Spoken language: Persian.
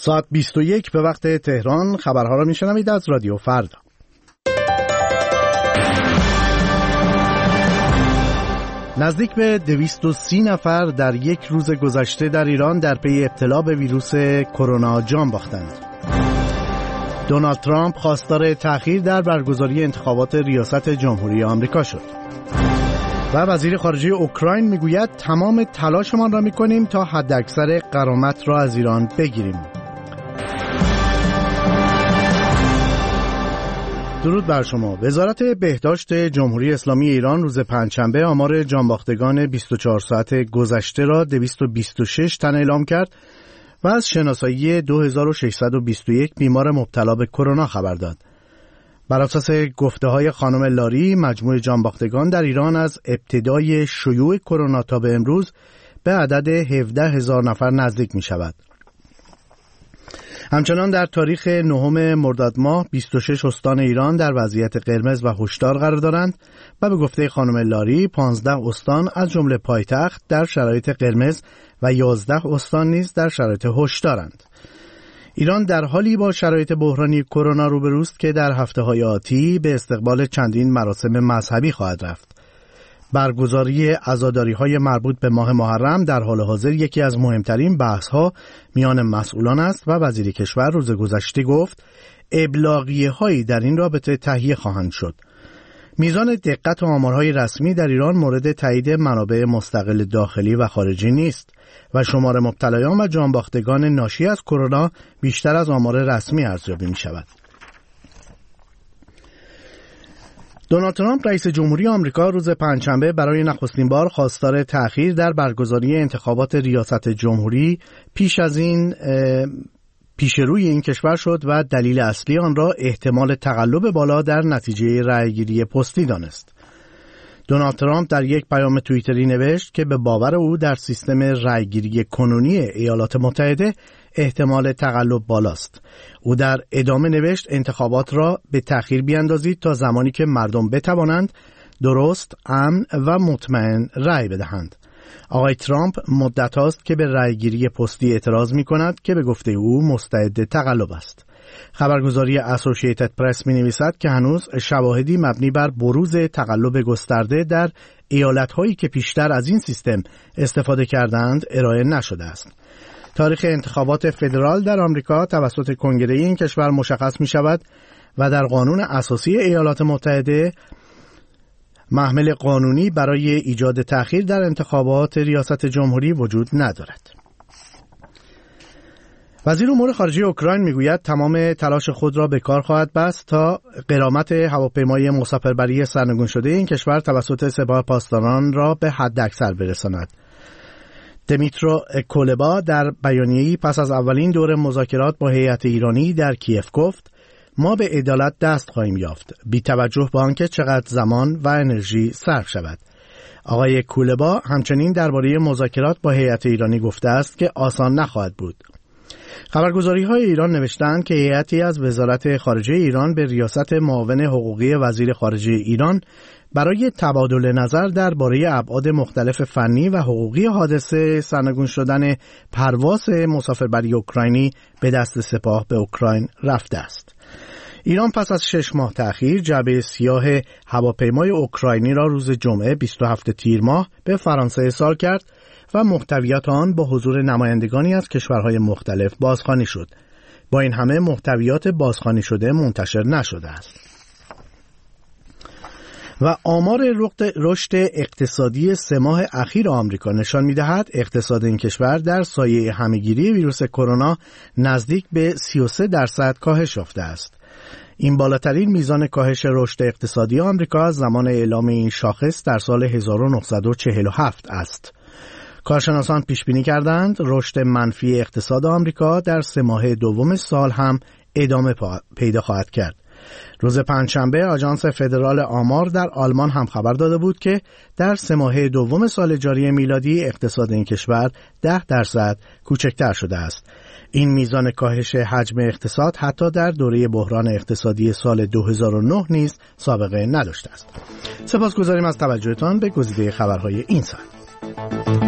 ساعت 21 به وقت تهران خبرها را میشنوید از رادیو فردا. نزدیک به 230 نفر در یک روز گذشته در ایران در پی ابتلا به ویروس کرونا جان باختند. دونالد ترامپ خواستار تأخیر در برگزاری انتخابات ریاست جمهوری آمریکا شد. و وزیر خارجه اوکراین میگوید تمام تلاشمان را میکنیم تا حداکثر غرامت را از ایران بگیریم. درود بر شما. وزارت بهداشت جمهوری اسلامی ایران روز پنجشنبه آمار جانباختگان 24 ساعت گذشته را 226 تن اعلام کرد و از شناسایی 2621 بیمار مبتلا به کرونا خبر داد. بر اساس گفته‌های خانم لاری، مجموع جانباختگان در ایران از ابتدای شیوع کرونا تا به امروز به عدد 17,000 نفر نزدیک می‌شود. همچنان در تاریخ 9 مرداد ماه 26 استان ایران در وضعیت قرمز و هشدار قرار دارند و به گفته خانم لاری 15 استان از جمله پایتخت در شرایط قرمز و 11 استان نیز در شرایط هشدارند. ایران در حالی با شرایط بحرانی کرونا روبروست که در هفته‌های آتی به استقبال چندین مراسم مذهبی خواهد رفت. برگزاری عزاداری‌های مربوط به ماه محرم در حال حاضر یکی از مهمترین بحث‌ها میان مسئولان است و وزیر کشور روز گذشته گفت ابلاغیه‌هایی در این رابطه تهیه خواهند شد. میزان دقت آمارهای رسمی در ایران مورد تایید منابع مستقل داخلی و خارجی نیست و شمار مبتلایان و جانباختگان ناشی از کرونا بیشتر از آمار رسمی ارزیابی می‌شود. دونالد ترامپ رئیس جمهوری آمریکا روز پنجشنبه برای نخستین بار خواستار تأخیر در برگزاری انتخابات ریاست جمهوری پیش روی این کشور شد و دلیل اصلی آن را احتمال تقلب بالا در نتیجه رأیگیری پستی دانست. دونالد ترامپ در یک پیام توییتری نوشت که به باور او در سیستم رأیگیری کنونی ایالات متحده احتمال تقلب بالاست. او در ادامه نوشت انتخابات را به تأخیر بیاندازید تا زمانی که مردم بتوانند درست، امن و مطمئن رأی بدهند. آقای ترامپ مدت هاست که به رأیگیری پستی اعتراض می کند که به گفته او مستعد تقلب است. خبرگزاری اسوسییتد پرس می نویسد که هنوز شواهدی مبنی بر بروز تقلب گسترده در ایالت‌هایی که پیشتر از این سیستم استفاده کردند ارائه نشده است. تاریخ انتخابات فدرال در آمریکا توسط کنگره این کشور مشخص می شود و در قانون اساسی ایالات متحده محمل قانونی برای ایجاد تأخیر در انتخابات ریاست جمهوری وجود ندارد. وزیر امور خارجه اوکراین میگوید تمام تلاش خود را به کار خواهد بست تا غرامت هواپیمای مسافربری سرنگون شده این کشور توسط سپاه پاسداران را به حد اکثر برساند. دمیترو کولبا در بیانیه‌ای پس از اولین دور مذاکرات با هیئت ایرانی در کیف گفت ما به عدالت دست خواهیم یافت بی توجه به آنکه چقدر زمان و انرژی صرف شود. آقای کولبا همچنین درباره مذاکرات با هیئت ایرانی گفته است که آسان نخواهد بود. خبرگزاری‌های ایران نوشتند که هیئتی از وزارت خارجه ایران به ریاست معاون حقوقی وزیر خارجه ایران برای تبادل نظر درباره ابعاد مختلف فنی و حقوقی حادثه سرنگون شدن پرواز مسافربری اوکراینی به دست سپاه به اوکراین رفته است. ایران پس از 6 ماه تأخیر جعبه سیاه هواپیمای اوکراینی را روز جمعه 27 تیر ماه به فرانسه ارسال کرد و محتویات آن با حضور نمایندگانی از کشورهای مختلف بازخوانی شد. با این همه محتویات بازخوانی شده منتشر نشده است. و آمار رشد اقتصادی 3 ماه اخیر آمریکا نشان می‌دهد اقتصاد این کشور در سایه همه‌گیری ویروس کرونا نزدیک به 33% کاهش یافته است. این بالاترین میزان کاهش رشد اقتصادی آمریکا از زمان اعلام این شاخص در سال 1947 است. کارشناسان پیش بینی کردند رشد منفی اقتصاد آمریکا در 3 ماه دوم سال هم ادامه پیدا خواهد کرد. روز پنجشنبه آژانس فدرال آمار در آلمان هم خبر داده بود که در 3 ماه دوم سال جاری میلادی اقتصاد این کشور 10% کوچکتر شده است. این میزان کاهش حجم اقتصاد حتی در دوره بحران اقتصادی سال 2009 نیز سابقه نداشته است. سپاسگزاریم از توجهتان به گزیده خبرهای این ساعت.